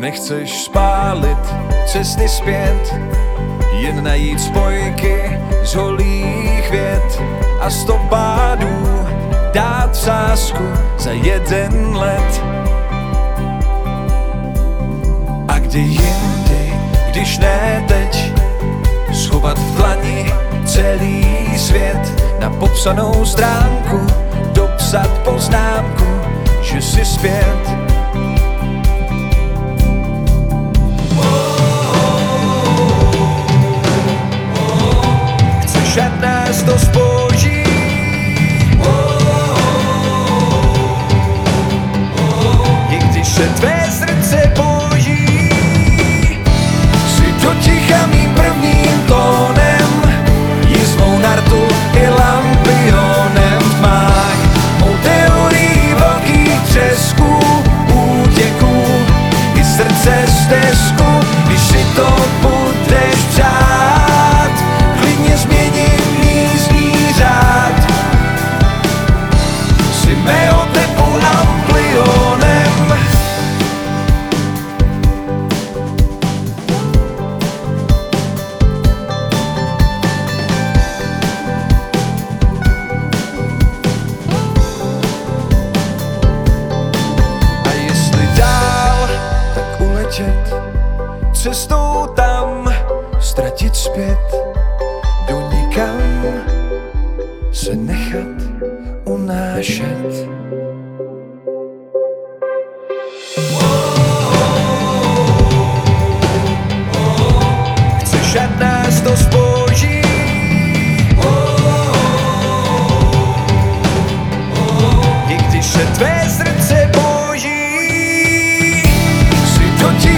Nechceš spálit cesty zpět, jen najít spojky z holých vět a stopádů dát sázku za jeden let. A kdy jindy, když ne teď, schovat v dlani celý svět, na popsanou stránku dopsat poznámku, že jsi zpět. Chceš ať nás to spoží, i když se tvé srdce boží. Si do ticha mým prvním tónem, jízvou nartu i lampionem v tmách, mou teorií velkých třesků, útěků i srdce stezku. Když si to budeš přát, klidně změním jízdní řád. Si mého typu amplionem. A jestli dál, tak uletět cestou tam, ztratit zpět do nikam, se nechat unášet. Chceš ať nás to spoží, i když se tvé srdce boží. Si do